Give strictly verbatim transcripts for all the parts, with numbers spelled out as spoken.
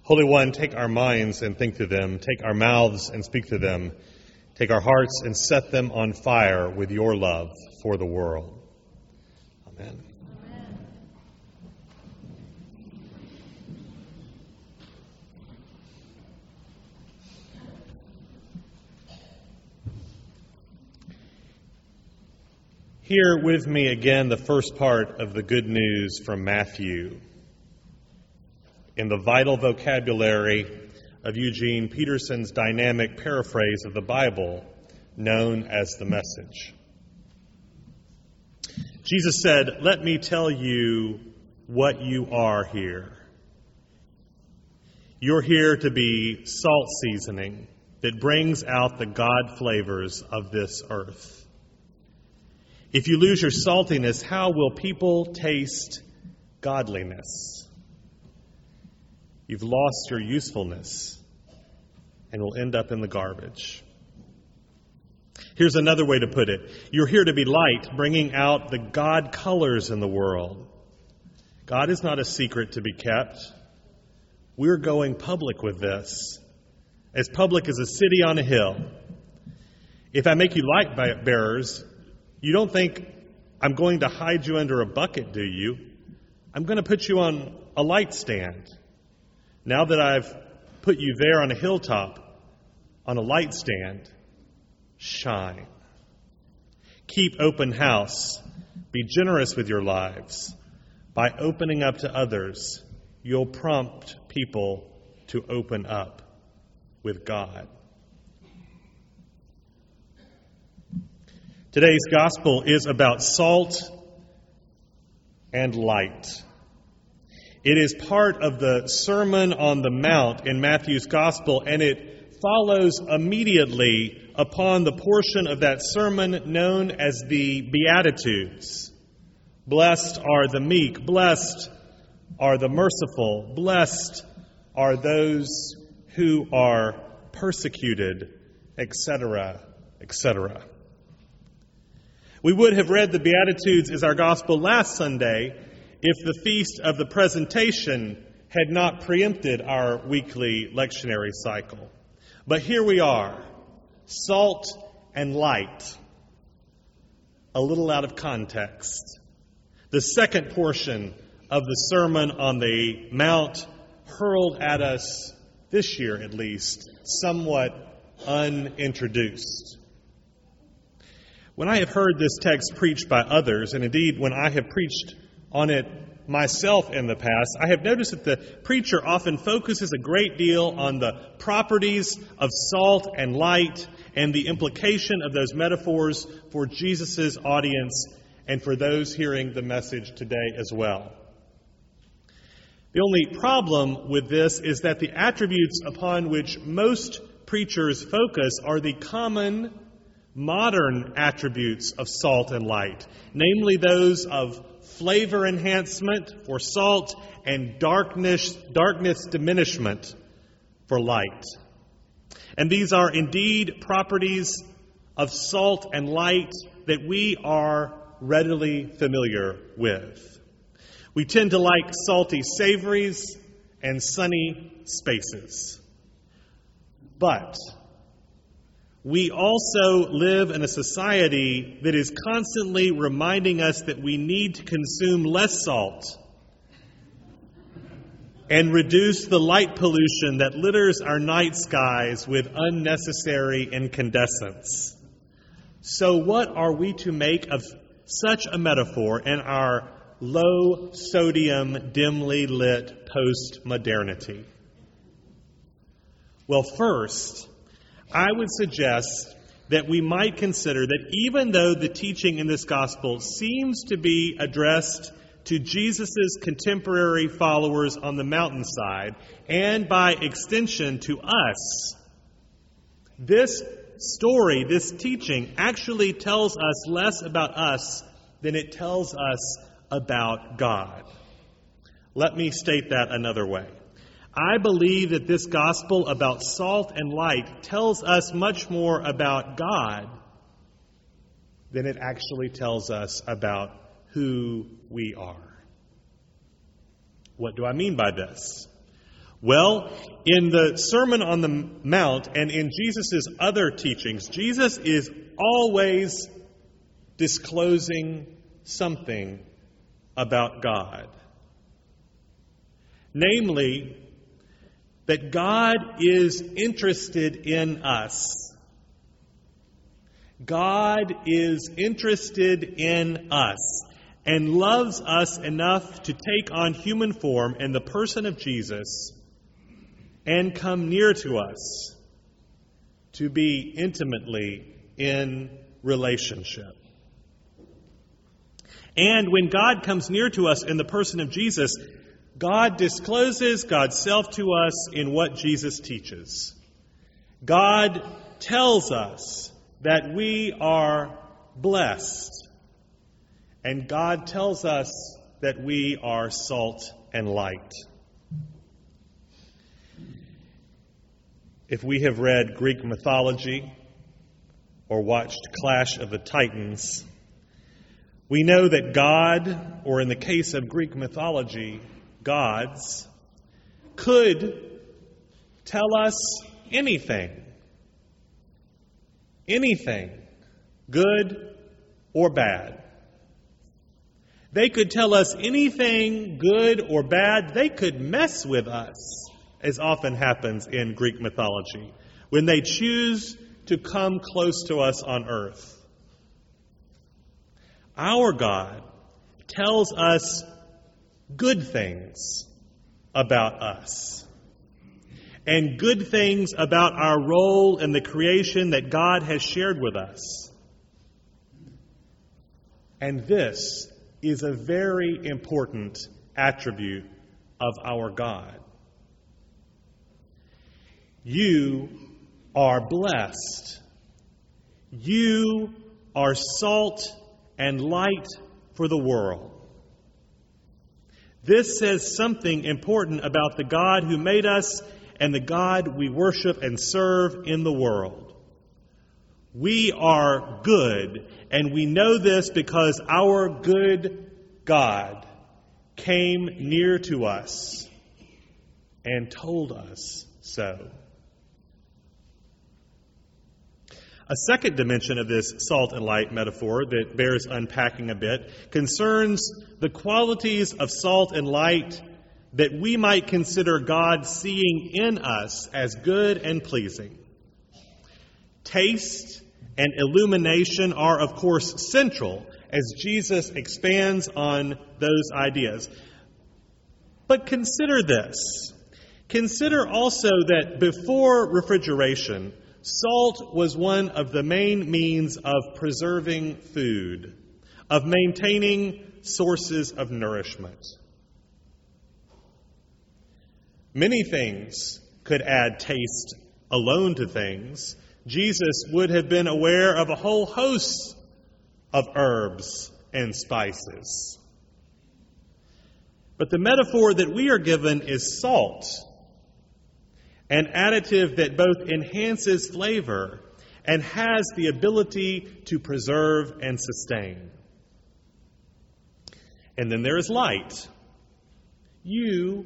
Holy One, take our minds and think to them. Take our mouths and speak to them. Take our hearts and set them on fire with your love for the world. Amen. Amen. Hear with me again the first part of the good news from Matthew in the vital vocabulary of Eugene Peterson's dynamic paraphrase of the Bible known as the Message. Jesus said, "Let me tell you what you are here. You're here to be salt seasoning that brings out the God flavors of this earth. If you lose your saltiness, how will people taste godliness? You've lost your usefulness and will end up in the garbage." Here's another way to put it. You're here to be light, bringing out the God colors in the world. God is not a secret to be kept. We're going public with this, as public as a city on a hill. If I make you light bearers, you don't think I'm going to hide you under a bucket, do you? I'm going to put you on a light stand. Now that I've put you there on a hilltop, on a light stand, shine. Keep open house. Be generous with your lives. By opening up to others, you'll prompt people to open up with God. Today's gospel is about salt and light. It is part of the Sermon on the Mount in Matthew's gospel, and it follows immediately upon the portion of that sermon known as the Beatitudes. Blessed are the meek, blessed are the merciful, blessed are those who are persecuted, et cetera, et cetera. We would have read the Beatitudes as our gospel last Sunday if the Feast of the Presentation had not preempted our weekly lectionary cycle. But here we are, salt and light, a little out of context. The second portion of the Sermon on the Mount hurled at us, this year at least, somewhat unintroduced. When I have heard this text preached by others, and indeed when I have preached on it myself in the past, I have noticed that the preacher often focuses a great deal on the properties of salt and light and the implication of those metaphors for Jesus' audience and for those hearing the message today as well. The only problem with this is that the attributes upon which most preachers focus are the common modern attributes of salt and light, namely those of flavor enhancement for salt and darkness, darkness diminishment for light. And these are indeed properties of salt and light that we are readily familiar with. We tend to like salty savories and sunny spaces. But we also live in a society that is constantly reminding us that we need to consume less salt and reduce the light pollution that litters our night skies with unnecessary incandescence. So what are we to make of such a metaphor in our low-sodium, dimly lit post-modernity? Well, first, I would suggest that we might consider that even though the teaching in this gospel seems to be addressed to Jesus' contemporary followers on the mountainside, and by extension to us, this story, this teaching, actually tells us less about us than it tells us about God. Let me state that another way. I believe that this gospel about salt and light tells us much more about God than it actually tells us about who we are. What do I mean by this? Well, in the Sermon on the Mount and in Jesus' other teachings, Jesus is always disclosing something about God. Namely, that God is interested in us. God is interested in us and loves us enough to take on human form in the person of Jesus and come near to us to be intimately in relationship. And when God comes near to us in the person of Jesus, God discloses God's self to us in what Jesus teaches. God tells us that we are blessed. And God tells us that we are salt and light. If we have read Greek mythology or watched Clash of the Titans, we know that God, or in the case of Greek mythology, gods, could tell us anything. Anything, good or bad. They could tell us anything good or bad. They could mess with us, as often happens in Greek mythology, when they choose to come close to us on earth. Our God tells us good things about us, and good things about our role in the creation that God has shared with us. And this is a very important attribute of our God. You are blessed. You are salt and light for the world. This says something important about the God who made us and the God we worship and serve in the world. We are good, and we know this because our good God came near to us and told us so. A second dimension of this salt and light metaphor that bears unpacking a bit concerns the qualities of salt and light that we might consider God seeing in us as good and pleasing. Taste and illumination are, of course, central as Jesus expands on those ideas. But consider this. Consider also that before refrigeration, salt was one of the main means of preserving food, of maintaining sources of nourishment. Many things could add taste alone to things. Jesus would have been aware of a whole host of herbs and spices. But the metaphor that we are given is salt, an additive that both enhances flavor and has the ability to preserve and sustain. And then there is light. You,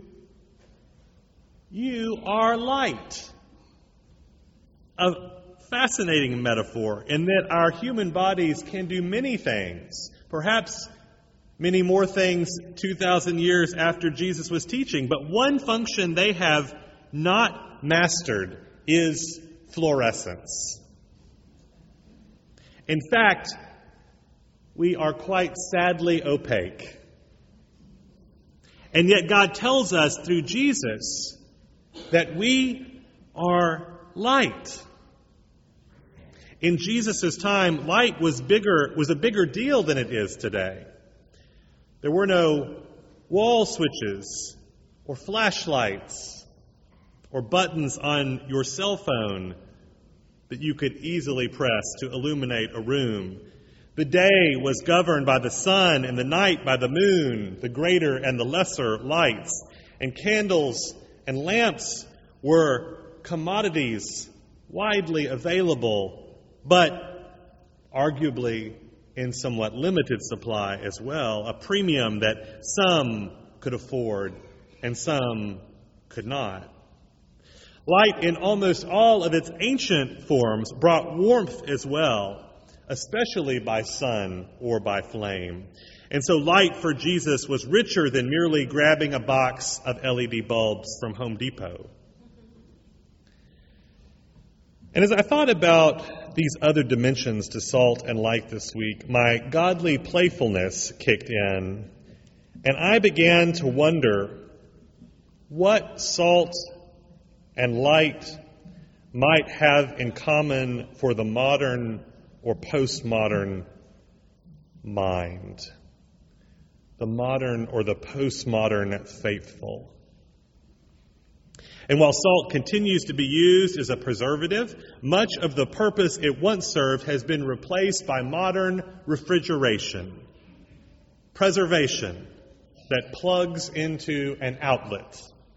you are light. A fascinating metaphor in that our human bodies can do many things, perhaps many more things two thousand years after Jesus was teaching. But one function they have not mastered is fluorescence. In fact, we are quite sadly opaque. And yet God tells us through Jesus that we are light. In Jesus' time, light was bigger, was a bigger deal than it is today. There were no wall switches or flashlights or buttons on your cell phone that you could easily press to illuminate a room. The day was governed by the sun and the night by the moon, the greater and the lesser lights. And candles and lamps were commodities widely available, but arguably in somewhat limited supply as well, a premium that some could afford and some could not. Light, in almost all of its ancient forms, brought warmth as well, especially by sun or by flame. And so light for Jesus was richer than merely grabbing a box of L E D bulbs from Home Depot. And as I thought about these other dimensions to salt and light this week, my godly playfulness kicked in, and I began to wonder what salt and light might have in common for the modern or postmodern mind, the modern or the postmodern faithful. And while salt continues to be used as a preservative, much of the purpose it once served has been replaced by modern refrigeration, preservation that plugs into an outlet.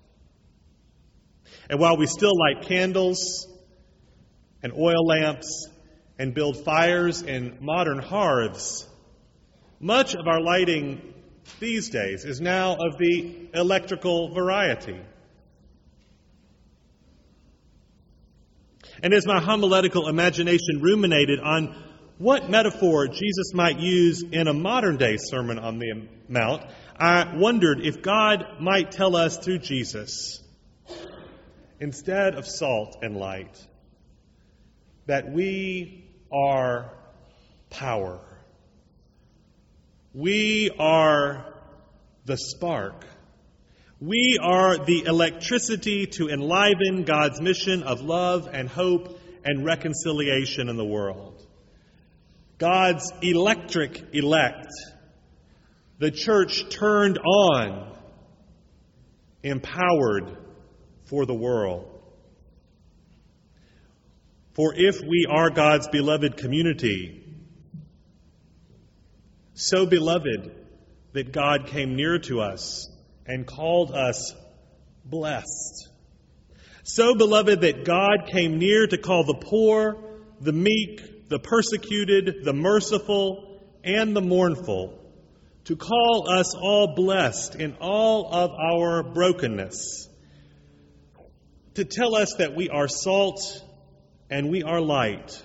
And while we still light candles and oil lamps and build fires in modern hearths, much of our lighting these days is now of the electrical variety. And as my homiletical imagination ruminated on what metaphor Jesus might use in a modern-day Sermon on the Mount, I wondered if God might tell us through Jesus, instead of salt and light, that we are power. We are the spark. We are the electricity to enliven God's mission of love and hope and reconciliation in the world. God's electric elect, the church turned on, empowered for the world. For if we are God's beloved community, so beloved that God came near to us and called us blessed. So beloved that God came near to call the poor, the meek, the persecuted, the merciful, and the mournful, to call us all blessed in all of our brokenness, to tell us that we are salt and we are light.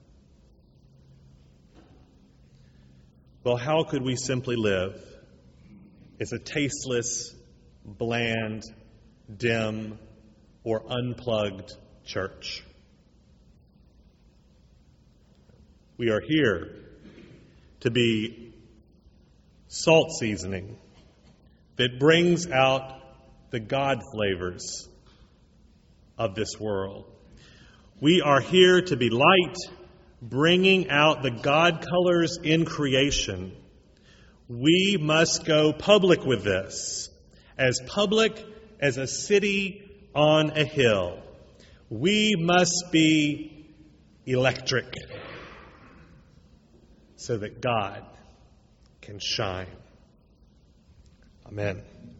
Well, how could we simply live as a tasteless, bland, dim, or unplugged church? We are here to be salt seasoning that brings out the God flavors of this world. We are here to be light, bringing out the God colors in creation. We must go public with this, as public as a city on a hill. We must be electric so that God can shine. Amen.